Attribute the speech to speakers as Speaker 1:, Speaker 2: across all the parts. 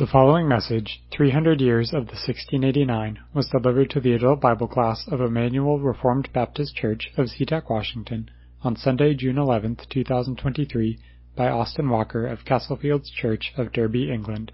Speaker 1: The following message, 300 Years of the 1689, was delivered to the adult Bible class of Emmanuel Reformed Baptist Church of SeaTac, Washington, on Sunday, June 11, 2023, by Austin Walker of Castlefields Church of Derby, England.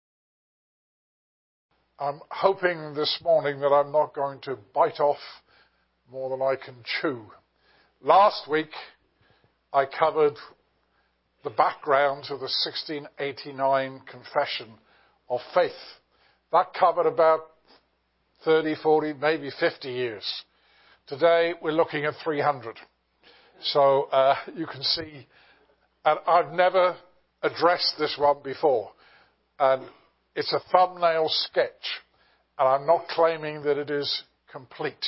Speaker 2: I'm hoping this morning that I'm not going to bite off more than I can chew. Last week, I covered the background to the 1689 Confession of Faith. That covered about 30, 40, maybe 50 years. Today, we're looking at 300. So you can see, and I've never addressed this one before. And it's a thumbnail sketch, and I'm not claiming that it is complete.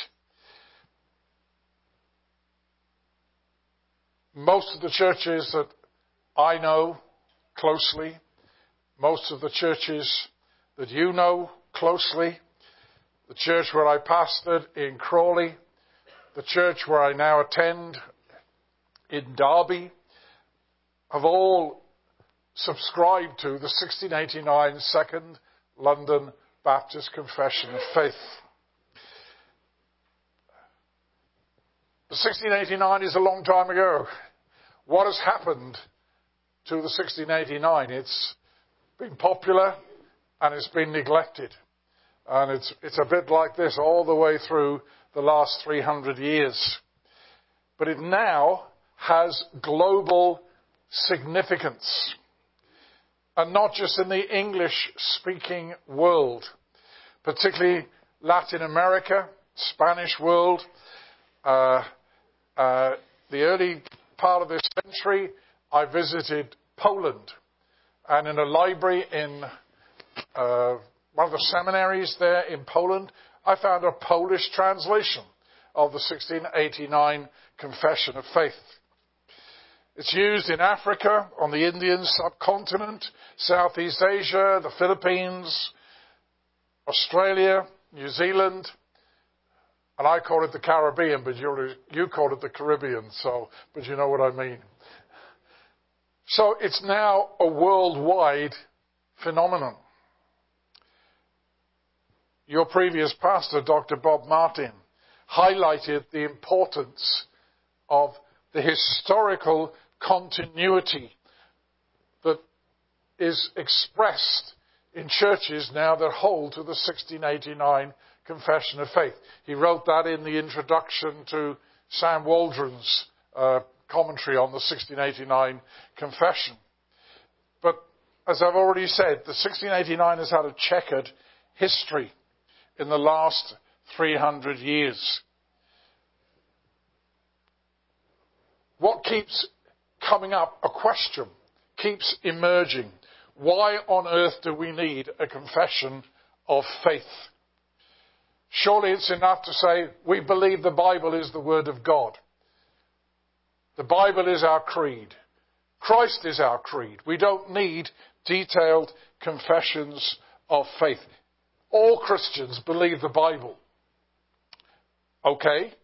Speaker 2: Most of the churches that I know closely, most of the churches that you know closely, the church where I pastored in Crawley, the church where I now attend in Derby, have all subscribed to the 1689 Second London Baptist Confession of Faith. The 1689 is a long time ago. What has happened to the 1689? It's been popular and it's been neglected. And it's a bit like this all the way through the last 300 years. But it now has global significance. And not just in the English-speaking world, particularly Latin America, Spanish world. The early part of this century, I visited Poland. And in a library in one of the seminaries there in Poland, I found a Polish translation of the 1689 Confession of Faith. It's used in Africa, on the Indian subcontinent, Southeast Asia, the Philippines, Australia, New Zealand, and I call it the Caribbean, but you call it the Caribbean, but you know what I mean. So it's now a worldwide phenomenon. Your previous pastor, Dr. Bob Martin, highlighted the importance of the historical continuity that is expressed in churches now that hold to the 1689 Confession of Faith. He wrote that in the introduction to Sam Waldron's commentary on the 1689 Confession. But as I've already said, the 1689 has had a checkered history in the last 300 years. What keeps coming up, a question keeps emerging. Why on earth do we need a confession of faith? Surely it's enough to say we believe the Bible is the Word of God. The Bible is our creed. Christ is our creed. We don't need detailed confessions of faith. All Christians believe the Bible. Okay.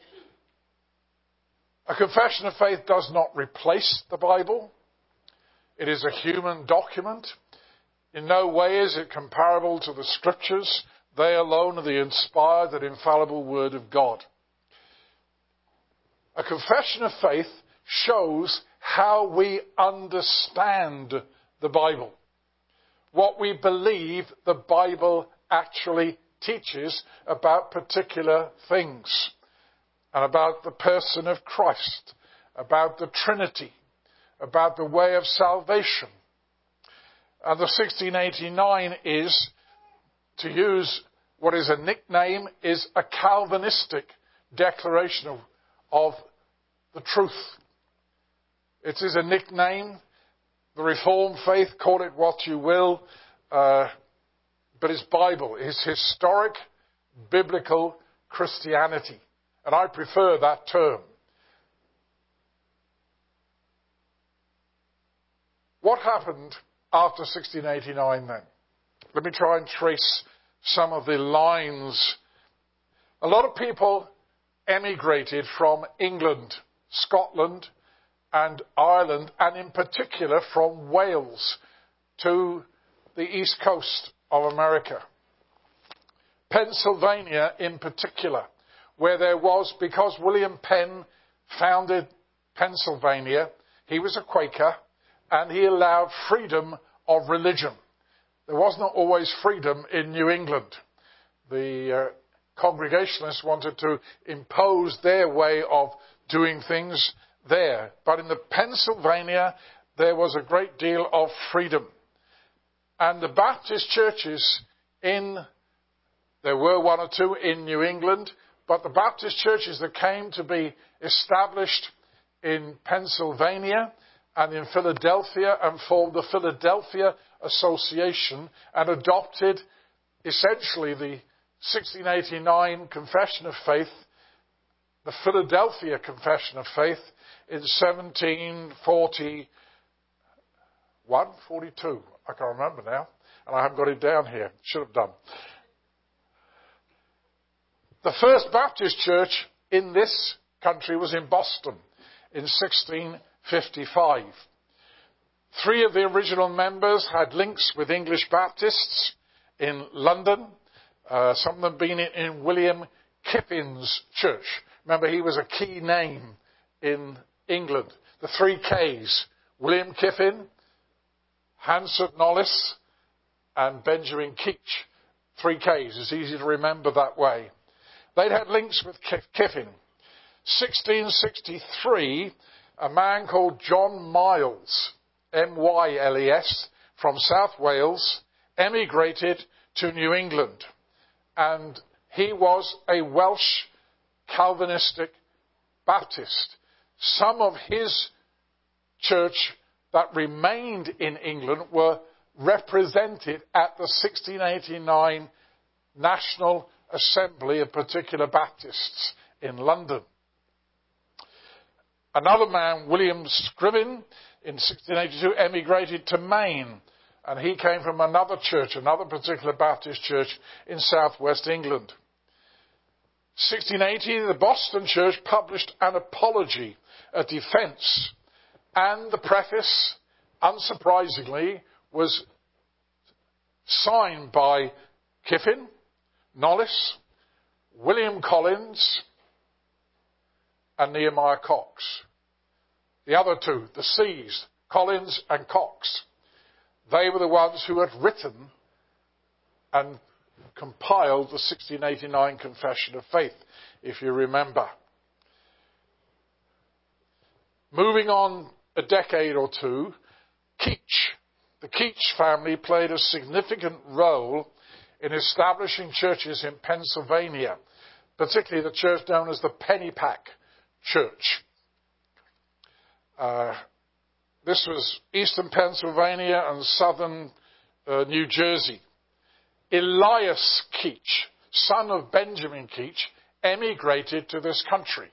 Speaker 2: A confession of faith does not replace the Bible. It is a human document. In no way is it comparable to the Scriptures. They alone are the inspired and infallible Word of God. A confession of faith shows how we understand the Bible. What we believe the Bible actually teaches about particular things. And about the person of Christ. About the Trinity. About the way of salvation. And the 1689 is, to use what is a nickname, is a Calvinistic declaration of the truth. It is a nickname. The Reformed faith, call it what you will, but it's Bible. It's historic, biblical Christianity. And I prefer that term. What happened after 1689 then? Let me try and trace some of the lines. A lot of people emigrated from England, Scotland, and Ireland, and in particular from Wales to the East Coast of America. Pennsylvania in particular, where there was, because William Penn founded Pennsylvania, he was a Quaker, and he allowed freedom of religion. There was not always freedom in New England. The Congregationalists wanted to impose their way of doing things there. But in the Pennsylvania, there was a great deal of freedom. And the Baptist churches there were one or two in New England, but the Baptist churches that came to be established in Pennsylvania and in Philadelphia and formed the Philadelphia Association and adopted essentially the 1689 Confession of Faith, the Philadelphia Confession of Faith, in 1741, 42. I can't remember now, and I haven't got it down here. Should have done. The first Baptist church in this country was in Boston in 1655. 3 of the original members had links with English Baptists in London. Some of them being in William Kippen's church. Remember, he was a key name in England. The 3 Ks, William Kippen, Hansard Knollys, and Benjamin Keach. 3 Ks. It's easy to remember that way. They'd had links with Kippen. 1663, a man called John Miles, M-Y-L-E-S, from South Wales, emigrated to New England. And he was a Welsh Calvinistic Baptist. Some of his church that remained in England were represented at the 1689 National Assembly of Particular Baptists in London. Another man, William Scriven, in 1682 emigrated to Maine, and he came from another church, another particular Baptist church in southwest England. 1680, the Boston church published an apology, a defense, and the preface, unsurprisingly, was signed by Kippen, Knollys, William Collins, and Nehemiah Cox. The other 2, the C's, Collins and Cox, they were the ones who had written and compiled the 1689 Confession of Faith, if you remember. Moving on a decade or 2, Keach. The Keach family played a significant role in establishing churches in Pennsylvania, particularly the church known as the Pennypack Church. This was eastern Pennsylvania and southern New Jersey. Elias Keach, son of Benjamin Keach, emigrated to this country.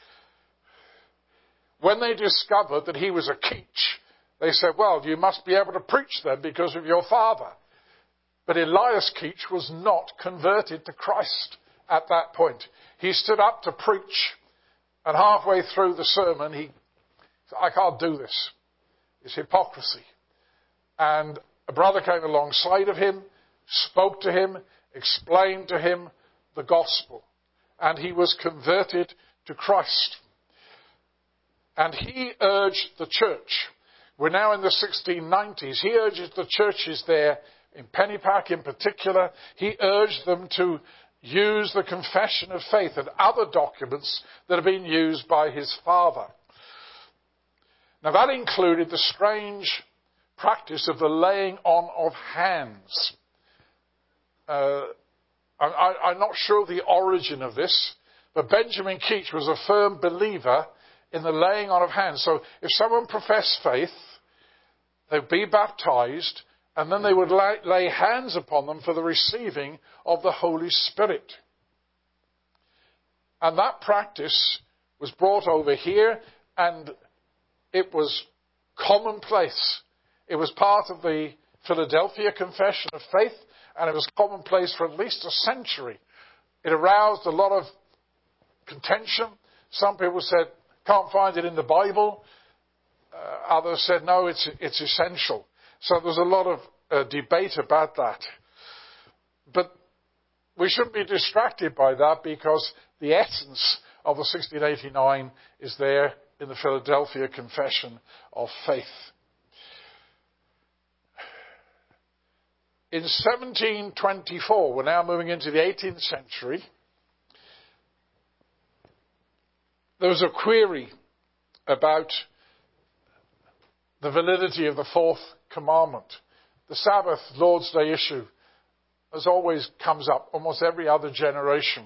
Speaker 2: When they discovered that he was a Keach, they said, well, you must be able to preach then because of your father. But Elias Keach was not converted to Christ at that point. He stood up to preach, and halfway through the sermon, he said, I can't do this. It's hypocrisy. And a brother came alongside of him, spoke to him, explained to him the gospel, and he was converted to Christ. And he urged the church, we're now in the 1690s, he urged the churches there, in Pennypack in particular, he urged them to use the Confession of Faith and other documents that have been used by his father. Now that included the strange practice of the laying on of hands. I'm not sure the origin of this, but Benjamin Keach was a firm believer in the laying on of hands. So if someone professed faith, they'd be baptized, and then they would lay hands upon them for the receiving of the Holy Spirit. And that practice was brought over here, and it was commonplace. It was part of the Philadelphia Confession of Faith, and it was commonplace for at least a century. It aroused a lot of contention. Some people said, can't find it in the Bible. Others said, no, it's essential. So there's a lot of debate about that. But we shouldn't be distracted by that, because the essence of the 1689 is there in the Philadelphia Confession of Faith. In 1724, we're now moving into the 18th century, there was a query about the validity of the fourth commandment. The Sabbath, Lord's Day issue, as always, comes up almost every other generation.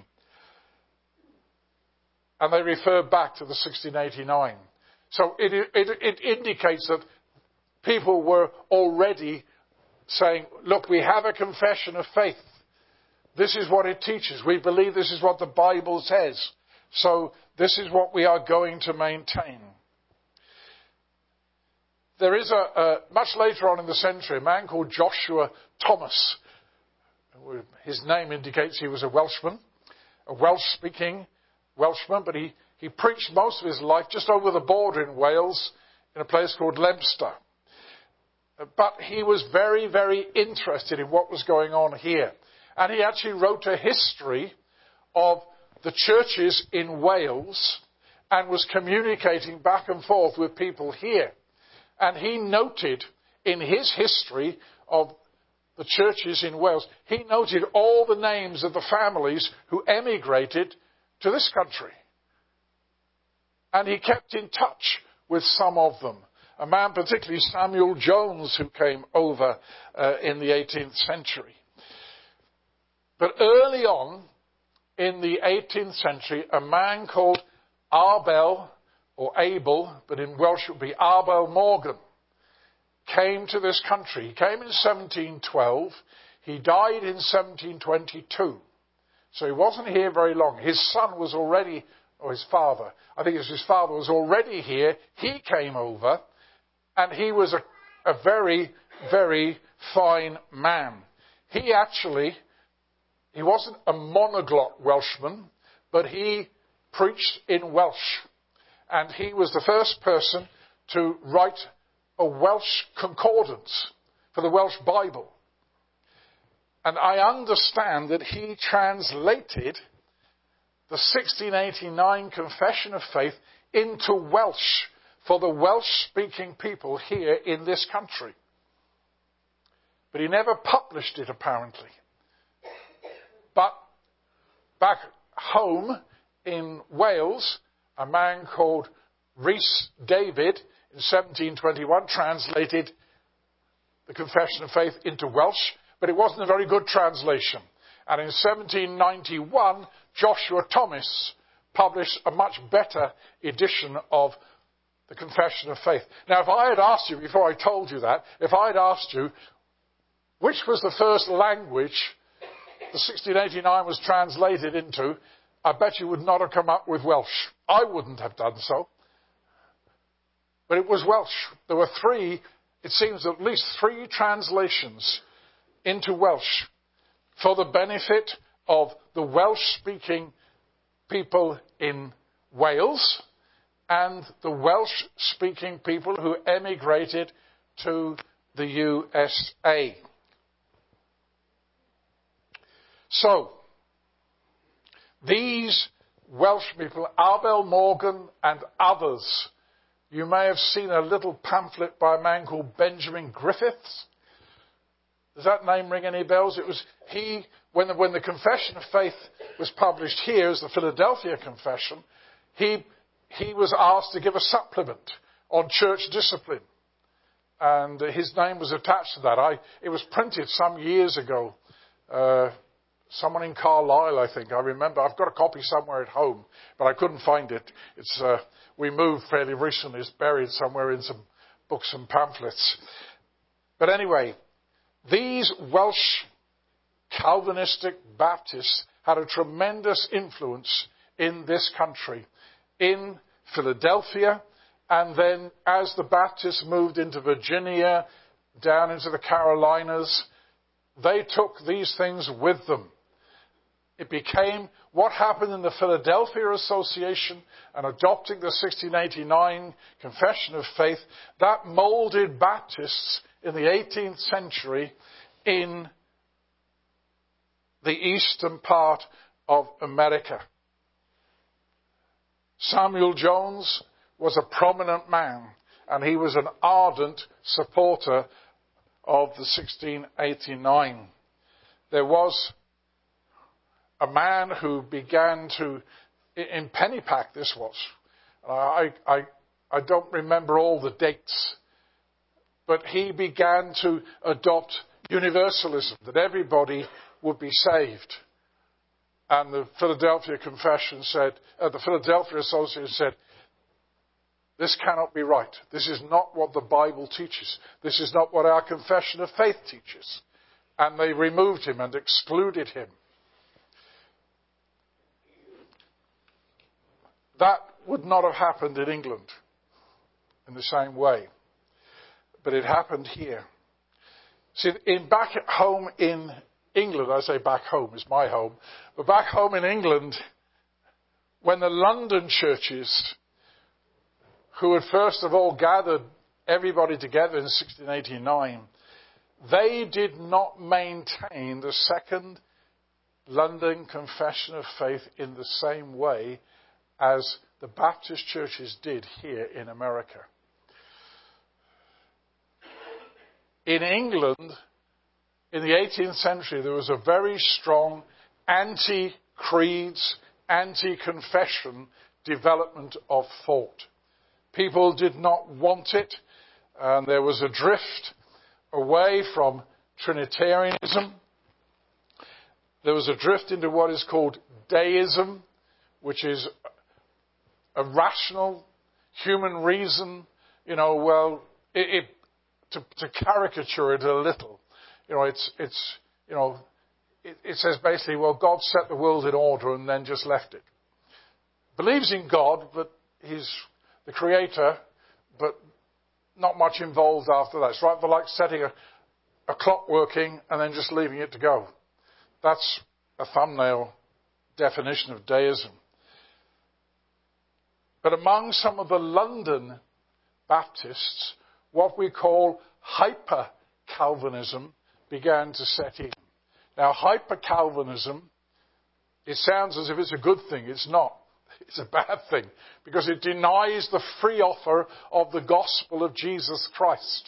Speaker 2: And they refer back to the 1689. So it indicates that people were already saying, look, we have a confession of faith. This is what it teaches. We believe this is what the Bible says. So this is what we are going to maintain. There is much later on in the century, a man called Joshua Thomas. His name indicates he was a Welshman, a Welsh-speaking Welshman, but he preached most of his life just over the border in Wales, in a place called Leominster. But he was very, very interested in what was going on here. And he actually wrote a history of the churches in Wales and was communicating back and forth with people here. And he noted in his history of the churches in Wales, he noted all the names of the families who emigrated to this country. And he kept in touch with some of them. A man, particularly Samuel Jones, who came over in the 18th century. But early on in the 18th century, a man called Abel, or Abel, but in Welsh it would be Abel Morgan, came to this country. He came in 1712. He died in 1722. So he wasn't here very long. His son was already, or his father, I think it was his father, was already here. He came over, and he was a very, very fine man. He wasn't a monoglot Welshman, but he preached in Welsh. And he was the first person to write a Welsh concordance for the Welsh Bible. And I understand that he translated the 1689 Confession of Faith into Welsh for the Welsh-speaking people here in this country. But he never published it, apparently. But back home in Wales, a man called Rhys David in 1721 translated the Confession of Faith into Welsh, but it wasn't a very good translation. And in 1791, Joshua Thomas published a much better edition of the Confession of Faith. Now, if I had asked you, before I told you that, if I had asked you, which was the first language the 1689 was translated into, I bet you would not have come up with Welsh. I wouldn't have done so. But it was Welsh. There were it seems at least three translations into Welsh for the benefit of the Welsh-speaking people in Wales and the Welsh-speaking people who emigrated to the USA. So, these Welsh people, Abel Morgan and others, you may have seen a little pamphlet by a man called Benjamin Griffiths. Does that name ring any bells? It was when the Confession of Faith was published here as the Philadelphia Confession, he was asked to give a supplement on church discipline. And his name was attached to that. It was printed some years ago. Someone in Carlisle, I think. I remember. I've got a copy somewhere at home, but I couldn't find it. We moved fairly recently. It's buried somewhere in some books and pamphlets. But anyway, these Welsh Calvinistic Baptists had a tremendous influence in this country, in Philadelphia, and then as the Baptists moved into Virginia, down into the Carolinas, they took these things with them. It became what happened in the Philadelphia Association and adopting the 1689 Confession of Faith. That molded Baptists in the 18th century in the eastern part of America. Samuel Jones was a prominent man, and he was an ardent supporter of the 1689. There was a man who began to, in Pennypack this was, I don't remember all the dates, but he began to adopt universalism, that everybody would be saved. And the Philadelphia Confession said, the Philadelphia Association said, this cannot be right. This is not what the Bible teaches. This is not what our confession of faith teaches. And they removed him and excluded him. That would not have happened in England in the same way. But it happened here. See, back at home in England, I say back home, it's my home, but back home in England, when the London churches, who had first of all gathered everybody together in 1689, they did not maintain the Second London Confession of Faith in the same way as the Baptist churches did here in America. In England, in the 18th century, there was a very strong anti-creeds, anti-confession development of thought. People did not want it, and there was a drift away from Trinitarianism. There was a drift into what is called deism, which is a rational human reason, to caricature it a little. It says basically, well, God set the world in order and then just left it. Believes in God, but he's the creator, but not much involved after that. It's rather like setting a clock working and then just leaving it to go. That's a thumbnail definition of deism. But among some of the London Baptists, what we call hyper-Calvinism began to set in. Now, hyper-Calvinism, it sounds as if it's a good thing. It's not. It's a bad thing, because it denies the free offer of the gospel of Jesus Christ.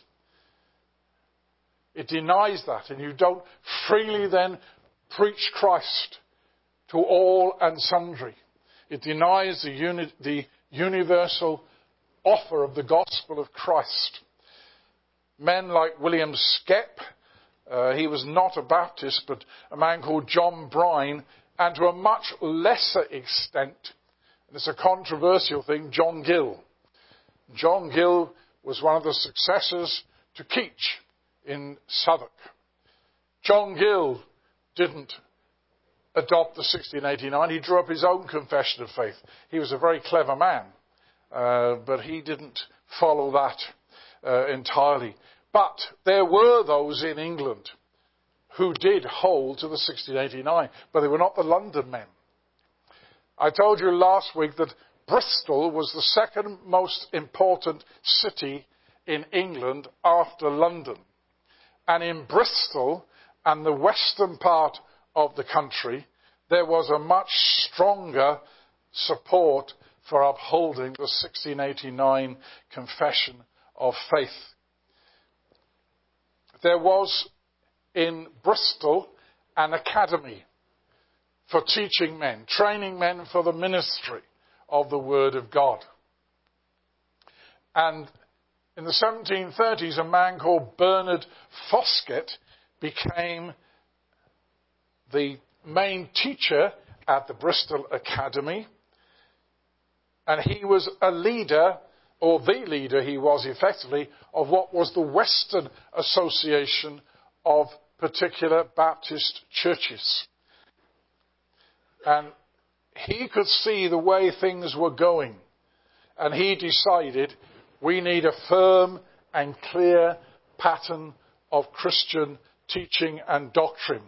Speaker 2: It denies that, and you don't freely then preach Christ to all and sundry. It denies the universal offer of the gospel of Christ. Men like William Skep, he was not a Baptist, but a man called John Brine, and to a much lesser extent, and it's a controversial thing, John Gill. John Gill was one of the successors to Keach in Southwark. John Gill didn't adopt the 1689. He drew up his own confession of faith. He was a very clever man, but he didn't follow that entirely. But there were those in England who did hold to the 1689, but they were not the London men. I told you last week that Bristol was the second most important city in England after London. And in Bristol and the western part of the country, there was a much stronger support for upholding the 1689 Confession of Faith. There was in Bristol an academy for teaching men, training men for the ministry of the Word of God. And in the 1730s, a man called Bernard Foskett became the main teacher at the Bristol Academy. And he was a leader, or the leader he was effectively, of what was the Western Association of particular Baptist churches. And he could see the way things were going. And he decided we need a firm and clear pattern of Christian teaching and doctrine.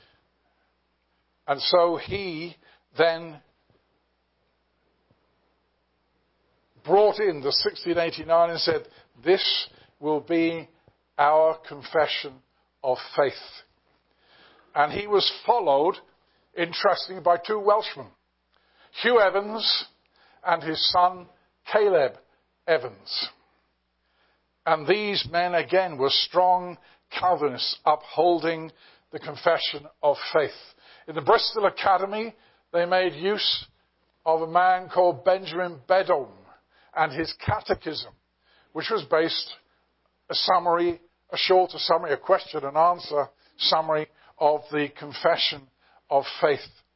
Speaker 2: And so he then brought in the 1689 and said, this will be our confession of faith. And he was followed, interestingly, by two Welshmen, Hugh Evans and his son Caleb Evans. And these men, again, were strong Calvinists upholding the confession of faith. In the Bristol Academy, they made use of a man called Benjamin Beddome and his catechism, which was based a shorter summary, a question and answer summary of the confession of faith.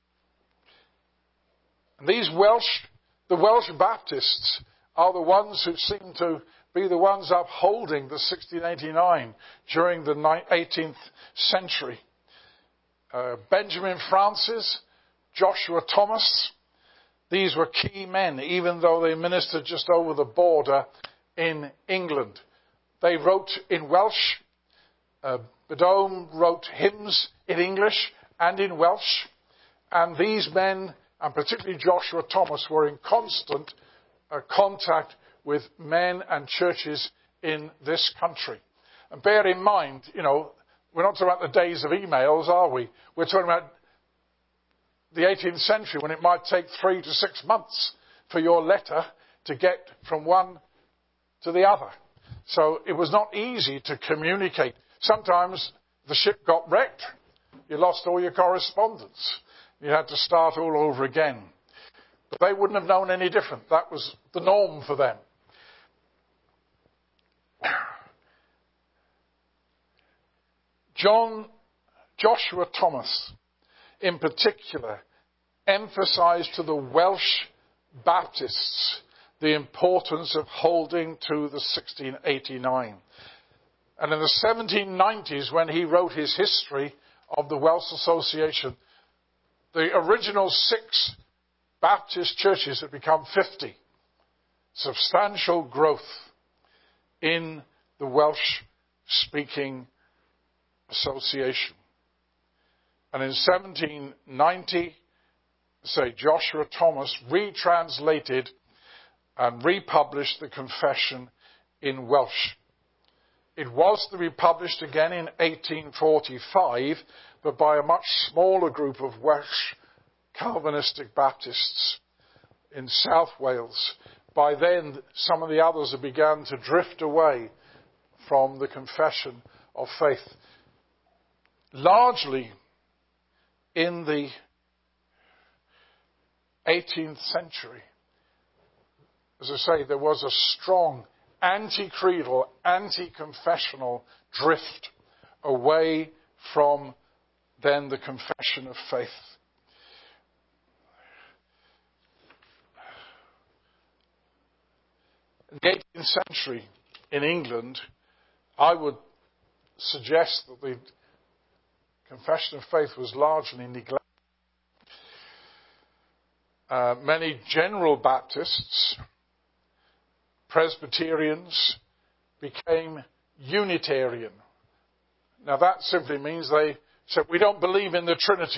Speaker 2: And the Welsh Baptists are the ones who seem to be the ones upholding the 1689 during the 18th century. Benjamin Francis, Joshua Thomas, these were key men, even though they ministered just over the border in England. They wrote in Welsh. Beddome wrote hymns in English and in Welsh. And these men, and particularly Joshua Thomas, were in constant contact with men and churches in this country. And bear in mind, we're not talking about the days of emails, are we? We're talking about the 18th century, when it might take 3 to 6 months for your letter to get from one to the other. So it was not easy to communicate. Sometimes the ship got wrecked. You lost all your correspondence. You had to start all over again. But they wouldn't have known any different. That was the norm for them. Joshua Thomas, in particular, emphasized to the Welsh Baptists the importance of holding to the 1689. And in the 1790s, when he wrote his history of the Welsh Association, the original 6 Baptist churches had become 50. Substantial growth in the Welsh-speaking association. And in 1790, Joshua Thomas retranslated and republished the Confession in Welsh. It was to be published again in 1845, but by a much smaller group of Welsh Calvinistic Baptists in South Wales. By then, some of the others had begun to drift away from the confession of faith. Largely in the 18th century, as I say, there was a strong anti-creedal, anti-confessional drift away from then the confession of faith. In the 18th century in England, I would suggest that the confession of faith was largely neglected. Many General Baptists, Presbyterians, became Unitarian. Now that simply means they said, we don't believe in the Trinity.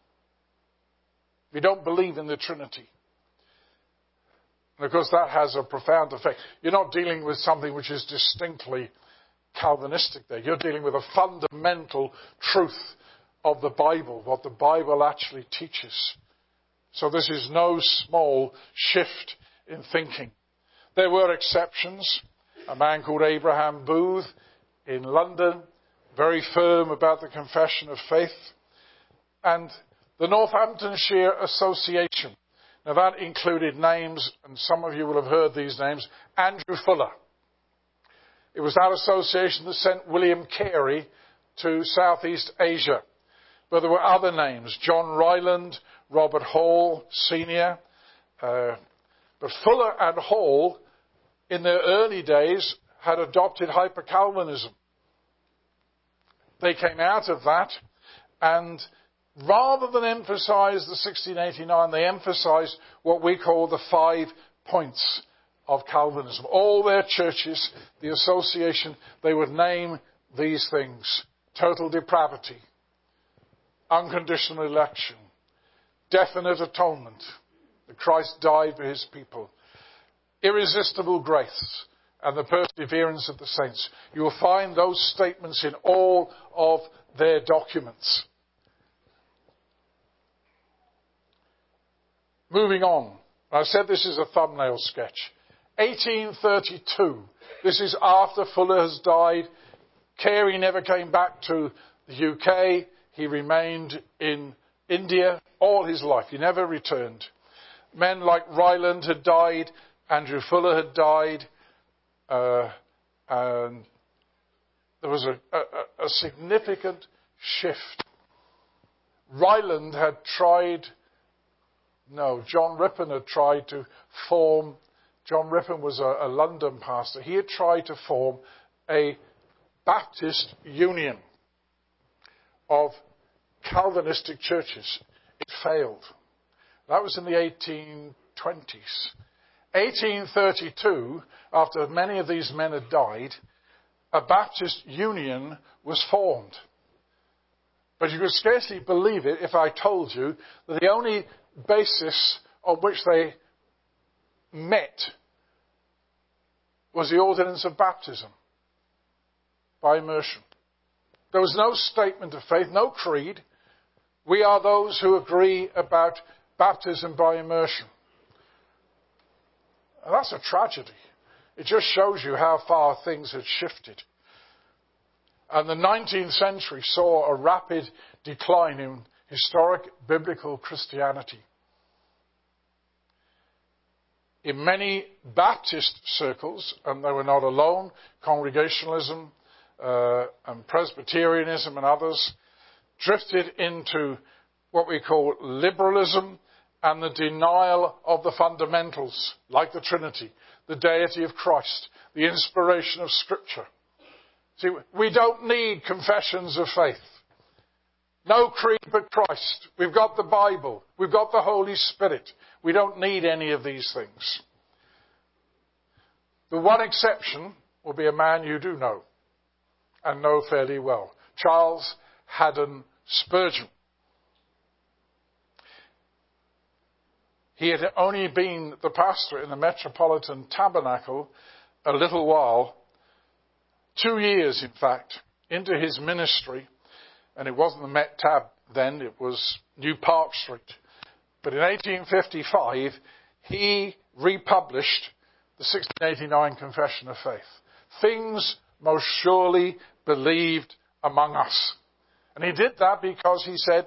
Speaker 2: We don't believe in the Trinity. And of course that has a profound effect. You're not dealing with something which is distinctly Calvinistic there. You're dealing with a fundamental truth of the Bible, what the Bible actually teaches. So this is no small shift in thinking. There were exceptions. A man called Abraham Booth in London, very firm about the confession of faith. And the Northamptonshire Association. Now that included names, and some of you will have heard these names, Andrew Fuller. It was that association that sent William Carey to Southeast Asia. But there were other names, John Ryland, Robert Hall, Sr. But Fuller and Hall, in their early days, had adopted hyper-Calvinism. They came out of that, and rather than emphasize the 1689, they emphasized what we call the 5 points of Calvinism. All their churches, the association, they would name these things: total depravity, unconditional election, definite atonement, that Christ died for his people, irresistible grace, and the perseverance of the saints. You will find those statements in all of their documents. Moving on. I said this is a thumbnail sketch. 1832. This is after Fuller has died. Carey never came back to the UK. He remained in India all his life. He never returned. Men like Ryland had died. Andrew Fuller had died. And there was a significant shift. Ryland had tried... No, John Rippon had tried to form... John Rippon was a London pastor. He had tried to form a Baptist union of Calvinistic churches. It failed. That was in the 1820s. 1832, after many of these men had died, a Baptist union was formed. But you could scarcely believe it if I told you that the only basis on which they met was the ordinance of baptism by immersion. There was no statement of faith, no creed. We are those who agree about baptism by immersion. And that's a tragedy. It just shows you how far things had shifted. And the 19th century saw a rapid decline in historic biblical Christianity. In many Baptist circles, and they were not alone, Congregationalism and Presbyterianism and others drifted into what we call liberalism and the denial of the fundamentals, like the Trinity, the deity of Christ, the inspiration of Scripture. See, we don't need confessions of faith. No creed but Christ. We've got the Bible. We've got the Holy Spirit. We don't need any of these things. The one exception will be a man you do know and know fairly well. Charles Haddon Spurgeon. He had only been the pastor in the Metropolitan Tabernacle a little while, 2 years in fact, into his ministry. And it wasn't the Met Tab then, it was New Park Street. But in 1855, he republished the 1689 Confession of Faith. Things most surely believed among us. And he did that because he said,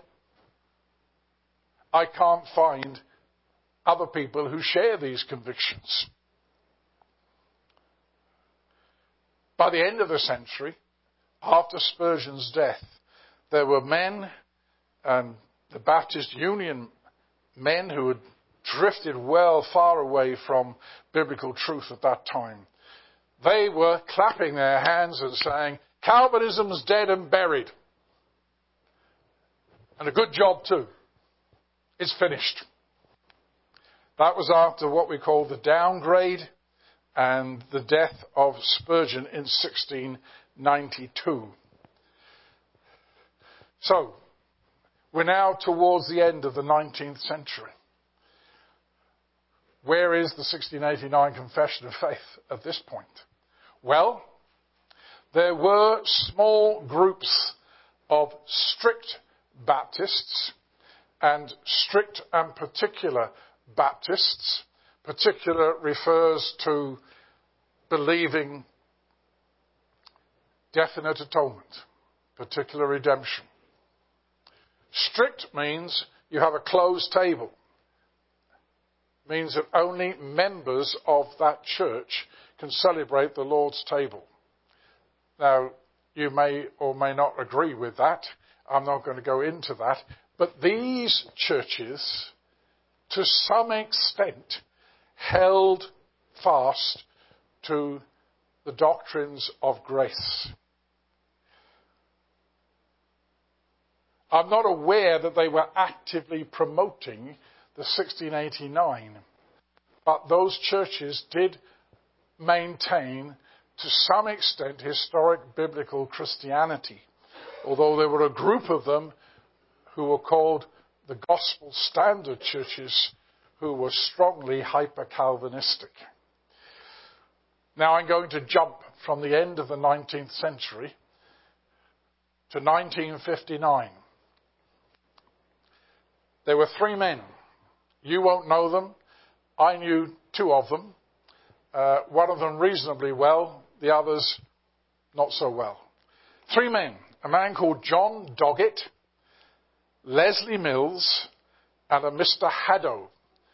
Speaker 2: I can't find other people who share these convictions. By the end of the century, after Spurgeon's death, there were men, and the Baptist Union men who had drifted far away from biblical truth at that time. They were clapping their hands and saying, Calvinism's dead and buried. And a good job too. It's finished. That was after what we call the downgrade and the death of Spurgeon in 1692. So, we're now towards the end of the 19th century. Where is the 1689 Confession of Faith at this point? Well, there were small groups of strict Baptists and strict and particular Baptists. Particular refers to believing definite atonement, particular redemption. Strict means you have a closed table. Means that only members of that church can celebrate the Lord's table. Now, you may or may not agree with that. I'm not going to go into that. But these churches, to some extent, held fast to the doctrines of grace. I'm not aware that they were actively promoting the 1689, but those churches did maintain, to some extent, historic biblical Christianity, although there were a group of them who were called the Gospel Standard churches, who were strongly hyper-Calvinistic. Now I'm going to jump from the end of the 19th century to 1959. There were three men. You won't know them. I knew two of them. One of them reasonably well, the others not so well. Three men. A man called John Doggett, Leslie Mills, and a Mr. Haddo.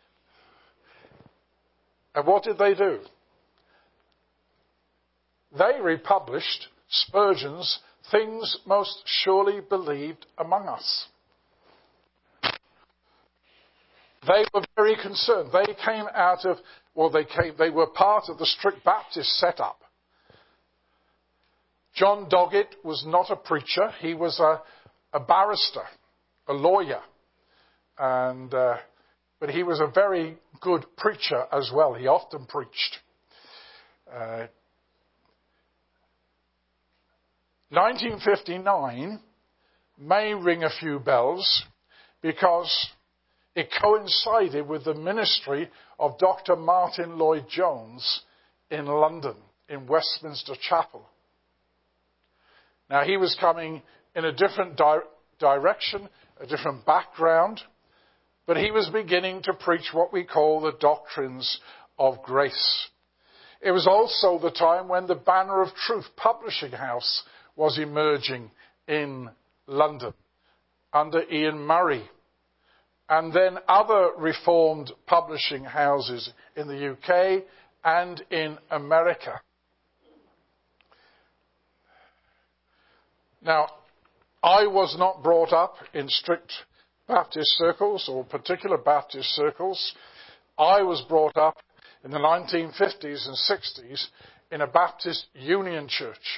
Speaker 2: And what did they do? They republished Spurgeon's Things Most Surely Believed Among Us. They were very concerned. They came out of, they were part of the strict Baptist setup. John Doggett was not a preacher. He was a barrister, a lawyer. But he was a very good preacher as well. He often preached. 1959 may ring a few bells because it coincided with the ministry of Dr. Martin Lloyd-Jones in London, in Westminster Chapel. Now, he was coming in a different direction, a different background, but he was beginning to preach what we call the doctrines of grace. It was also the time when the Banner of Truth publishing house was emerging in London under Ian Murray. And then other reformed publishing houses in the UK and in America. Now, I was not brought up in strict Baptist circles or particular Baptist circles. I was brought up in the 1950s and 60s in a Baptist Union church.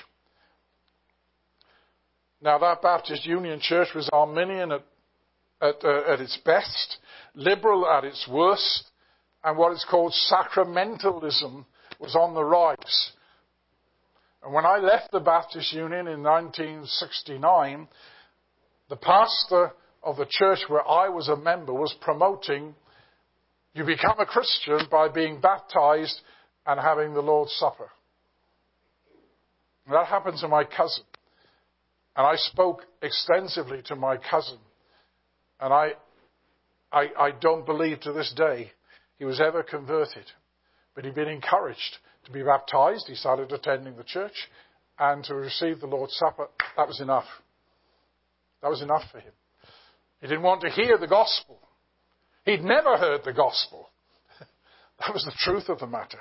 Speaker 2: Now, that Baptist Union church was Arminian at its best, liberal at its worst, and what is called sacramentalism was on the rise. And when I left the Baptist Union in 1969, the pastor of the church where I was a member was promoting, you become a Christian by being baptized and having the Lord's Supper. And that happened to my cousin. And I spoke extensively to my cousin. And I don't believe to this day he was ever converted. But he'd been encouraged to be baptized. He started attending the church. And to receive the Lord's Supper, that was enough. That was enough for him. He didn't want to hear the gospel. He'd never heard the gospel. That was the truth of the matter.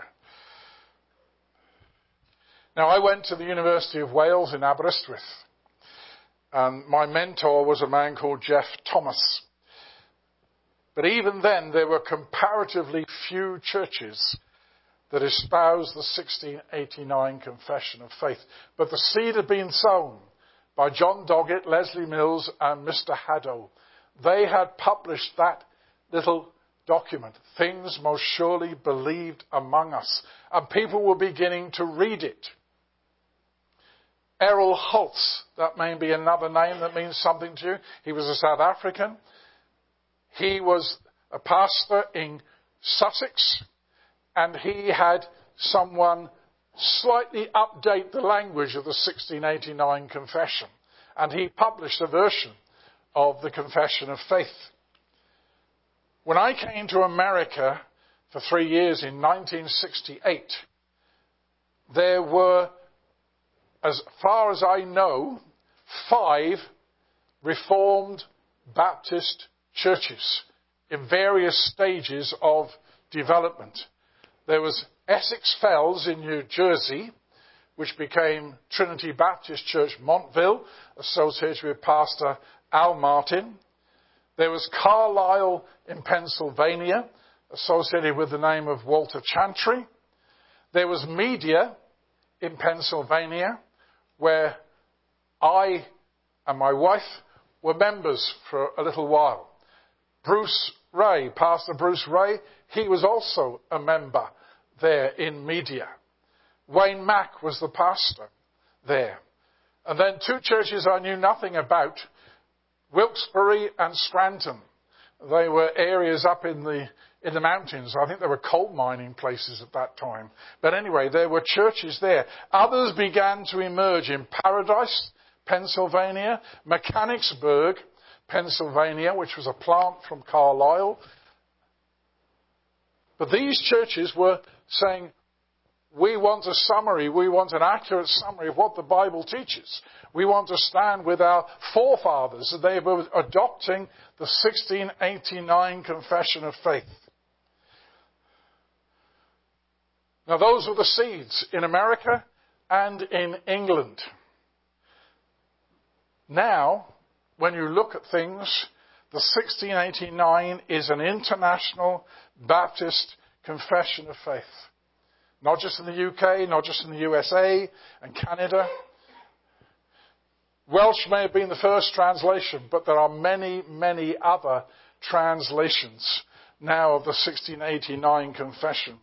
Speaker 2: Now, I went to the University of Wales in Aberystwyth. And my mentor was a man called Jeff Thomas. But even then, there were comparatively few churches that espoused the 1689 Confession of Faith. But the seed had been sown by John Doggett, Leslie Mills, and Mr. Haddo. They had published that little document, Things Most Surely Believed Among Us. And people were beginning to read it. Errol Holtz, that may be another name that means something to you. He was a South African. He was a pastor in Sussex, and he had someone slightly update the language of the 1689 Confession, and he published a version of the Confession of Faith. When I came to America for 3 years in 1968, there were, as far as I know, 5 Reformed Baptist churches in various stages of development. There was Essex Fells in New Jersey, which became Trinity Baptist Church Montville, associated with Pastor Al Martin. There was Carlisle in Pennsylvania, associated with the name of Walter Chantry. There was Media in Pennsylvania, where I and my wife were members for a little while. Bruce Ray, Pastor Bruce Ray, he was also a member there in Media. Wayne Mack was the pastor there. And then 2 churches I knew nothing about, Wilkes-Barre and Scranton. They were areas up in the mountains. I think there were coal mining places at that time. But anyway, there were churches there. Others began to emerge in Paradise, Pennsylvania, Mechanicsburg, Pennsylvania, which was a plant from Carlisle. But these churches were saying, we want a summary, we want an accurate summary of what the Bible teaches. We want to stand with our forefathers. They were adopting the 1689 Confession of Faith. Now those were the seeds in America and in England. Now, when you look at things, the 1689 is an international Baptist confession of faith. Not just in the UK, not just in the USA and Canada. Welsh may have been the first translation, but there are many, many other translations now of the 1689 confession.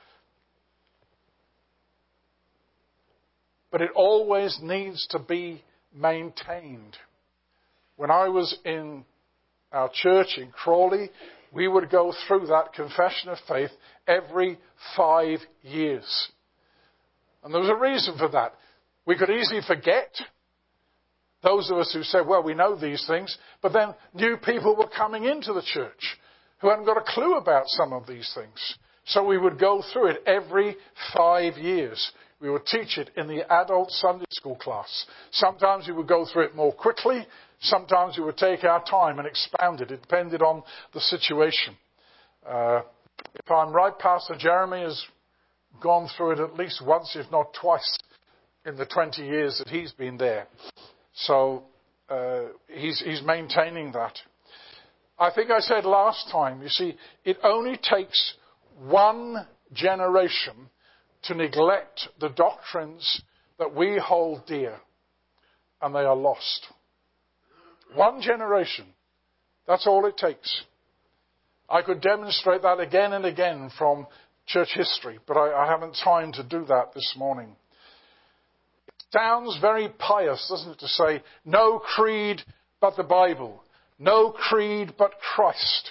Speaker 2: But it always needs to be maintained. When I was in our church in Crawley, we would go through that confession of faith every 5 years. And there was a reason for that. We could easily forget. Those of us who said, well, we know these things, but then new people were coming into the church who hadn't got a clue about some of these things. So we would go through it every 5 years. We would teach it in the adult Sunday school class. Sometimes we would go through it more quickly. Sometimes we would take our time and expound it. It depended on the situation. If I'm right, Pastor Jeremy has gone through it at least once, if not twice, in the 20 years that he's been there. So he's maintaining that. I think I said last time, you see, it only takes one generation to neglect the doctrines that we hold dear, and they are lost. One generation. That's all it takes. I could demonstrate that again and again from church history, but I haven't time to do that this morning. It sounds very pious, doesn't it, to say, no creed but the Bible. No creed but Christ.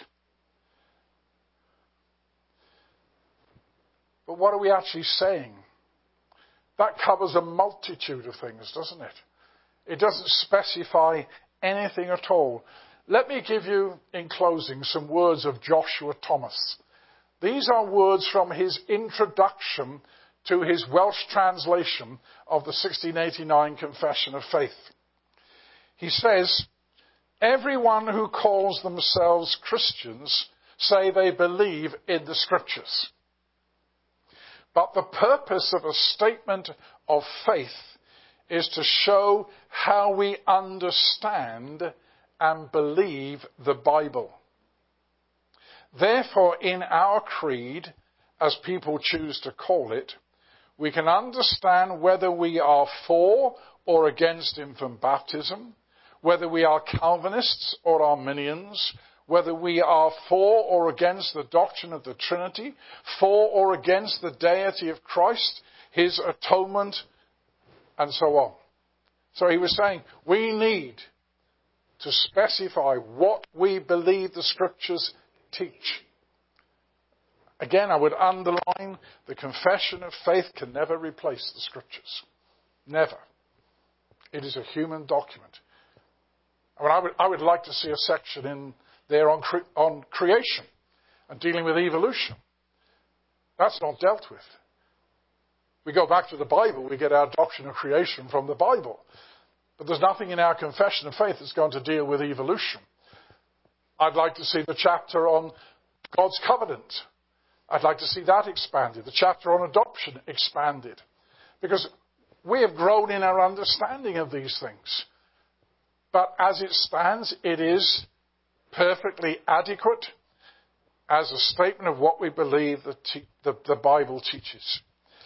Speaker 2: But what are we actually saying? That covers a multitude of things, doesn't it? It doesn't specify anything at all. Let me give you, in closing, some words of Joshua Thomas. These are words from his introduction to his Welsh translation of the 1689 Confession of Faith. He says, everyone who calls themselves Christians say they believe in the Scriptures. But the purpose of a statement of faith is to show how we understand and believe the Bible. Therefore, in our creed, as people choose to call it, we can understand whether we are for or against infant baptism, whether we are Calvinists or Arminians, whether we are for or against the doctrine of the Trinity, for or against the deity of Christ, his atonement, and so on. So he was saying, we need to specify what we believe the Scriptures teach. Again, I would underline, the confession of faith can never replace the Scriptures. Never. It is a human document. I would like to see a section in there on creation and dealing with evolution. That's not dealt with. We go back to the Bible, we get our doctrine of creation from the Bible. But there's nothing in our confession of faith that's going to deal with evolution. I'd like to see the chapter on God's covenant. I'd like to see that expanded. The chapter on adoption expanded. Because we have grown in our understanding of these things. But as it stands, it is perfectly adequate as a statement of what we believe the Bible teaches.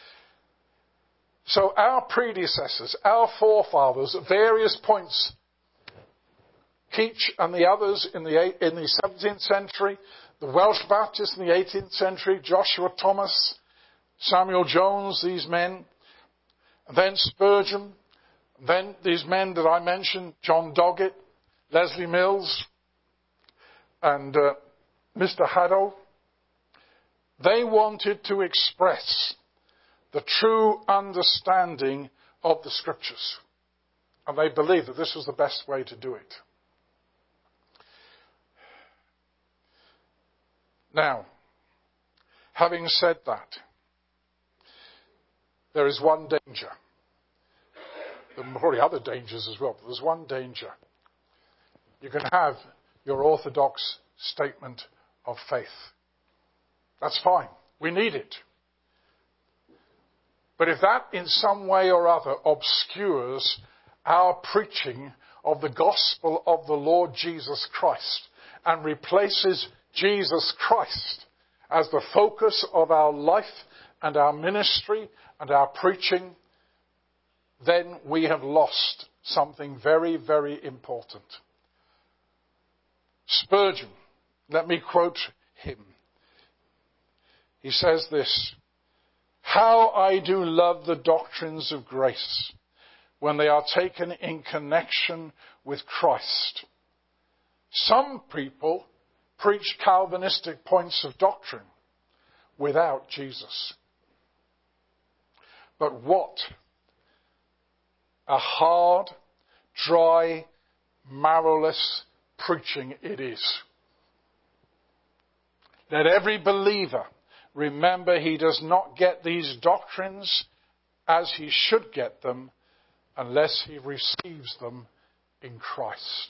Speaker 2: So our predecessors, our forefathers at various points, Keach and the others in the 17th century, the Welsh Baptists in the 18th century, Joshua Thomas, Samuel Jones, these men, and then Spurgeon, and then these men that I mentioned, John Doggett, Leslie Mills, and Mr. Haddo, they wanted to express the true understanding of the Scriptures. And they believed that this was the best way to do it. Now, having said that, there is one danger. There are probably other dangers as well, but there's one danger. You can have your orthodox statement of faith. That's fine. We need it. But if that in some way or other obscures our preaching of the gospel of the Lord Jesus Christ and replaces Jesus Christ as the focus of our life and our ministry and our preaching, then we have lost something very, very important. Spurgeon, let me quote him. He says this, "How I do love the doctrines of grace when they are taken in connection with Christ. Some people preach Calvinistic points of doctrine without Jesus. But what a hard, dry, marrowless preaching it is. Let every believer remember he does not get these doctrines as he should get them unless he receives them in Christ.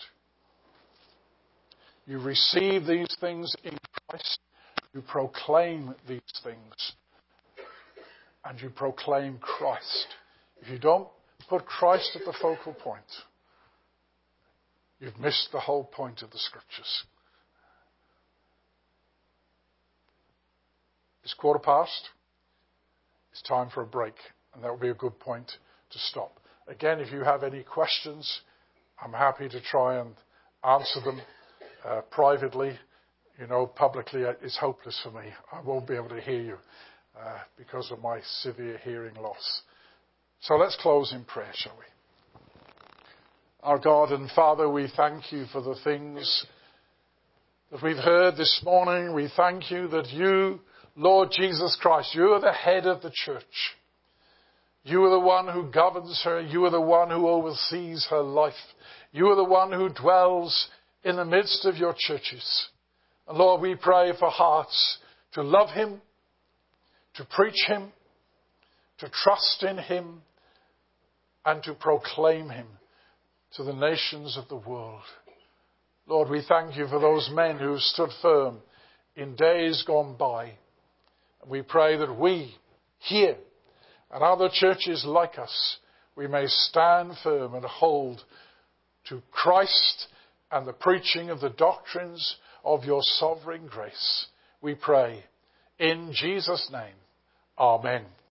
Speaker 2: You receive these things in Christ, you proclaim these things, and you proclaim Christ. If you don't put Christ at the focal point, you've missed the whole point of the Scriptures. It's 15:15. It's time for a break, and that will be a good point to stop. Again, if you have any questions, I'm happy to try and answer them privately. Publicly it's hopeless for me. I won't be able to hear you because of my severe hearing loss. So let's close in prayer, shall we? Our God and Father, we thank you for the things that we've heard this morning. We thank you that you, Lord Jesus Christ, you are the head of the church. You are the one who governs her. You are the one who oversees her life. You are the one who dwells in the midst of your churches. And Lord, we pray for hearts to love him, to preach him, to trust in him, and to proclaim him to the nations of the world. Lord, we thank you for those men who stood firm in days gone by. And we pray that we here and other churches like us, we may stand firm and hold to Christ and the preaching of the doctrines of your sovereign grace. We pray in Jesus' name. Amen.